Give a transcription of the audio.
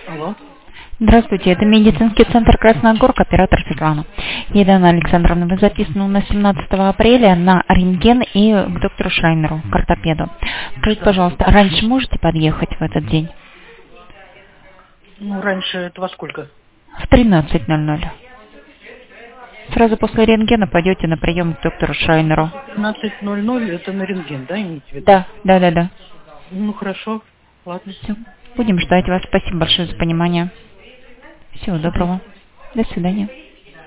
Алло. Здравствуйте, это медицинский центр Красная Горка, оператор Светлана. Елена Александровна, вы записаны на 17 апреля на рентген и к доктору Шрайнеру, к ортопеду. Скажите, Да. пожалуйста, раньше можете подъехать в этот день? Ну, раньше это во сколько? В 13:00. Сразу после рентгена пойдете на прием к доктору Шрайнеру. 15:00 это на рентген, да, имеете в виду? Да. Ну, хорошо. Ладно. Все. Будем ждать вас. Спасибо большое за понимание. Всего доброго. До свидания.